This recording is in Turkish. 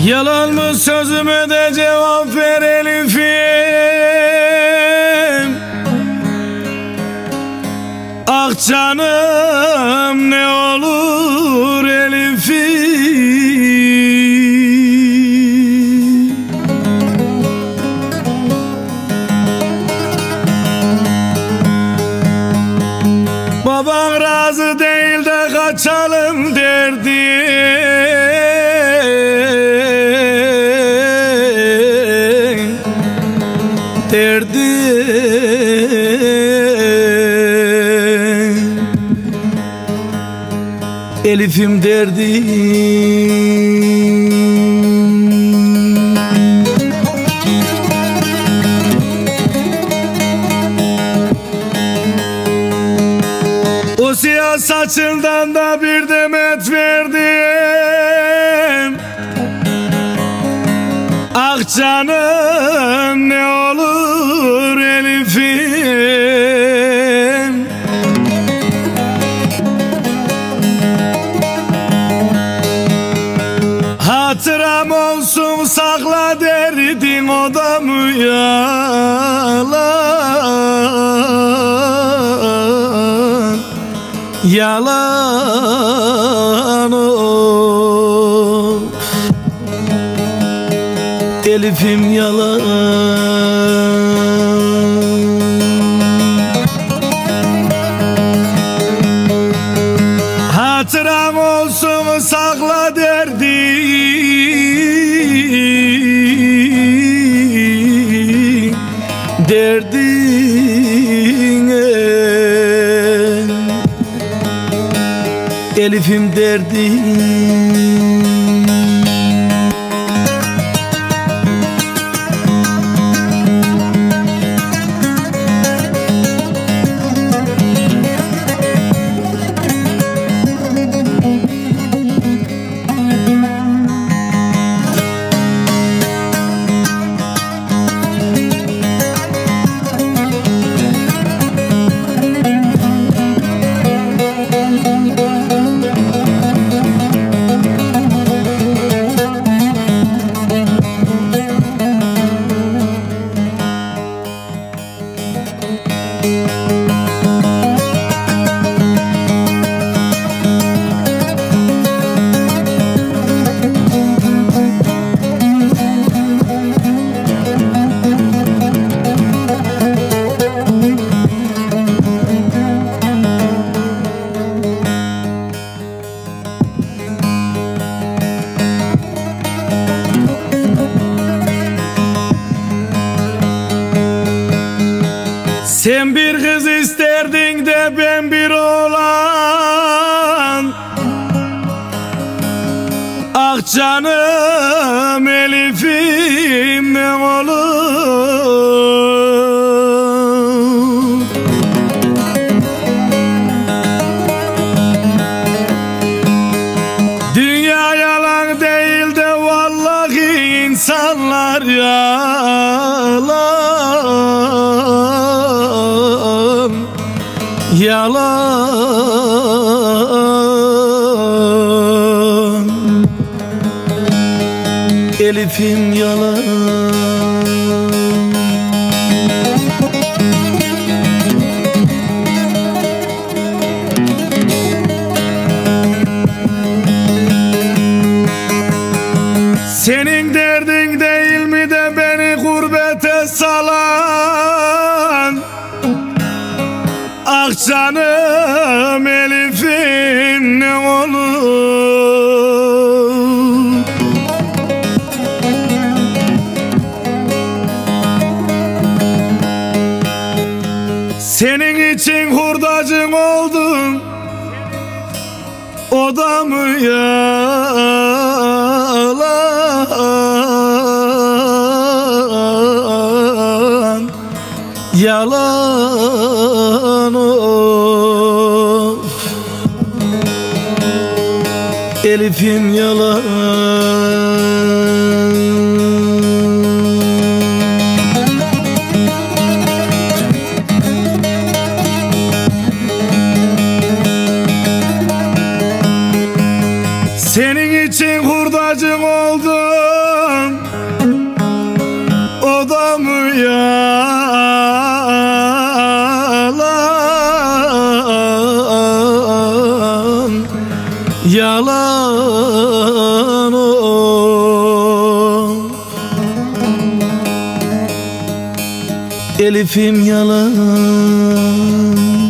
Yalan mı sözüme de cevap ver Elif'im. Ah canım ne olur Elif'im. Baban razı değil de kaçalım derdi. Elif'im derdi. O siyah saçından da bir demet verdim. Ah canım ne olur Elif'im. Hatıram olsun sakla derdin, o da mı yalan? Yalan o Elif'im, yalan. Hatıram olsun sakla derdin, derdin Elif'im derdin. Sen bir kız isterdin de ben bir oğlan. Ah canım Elif'im ne olur. Dünya yalan değil de vallahi insanlar yalan. Yalan Elif'im, yalan. Senin derdin değil mi de beni gurbete salan? Ah canım Elif'im ne olur. Senin için hurdacın oldum, o da mı yalan? Yalan o Elif'im, yalan. Senin için hurdacın oldum, yalan o. Elif'im yalan.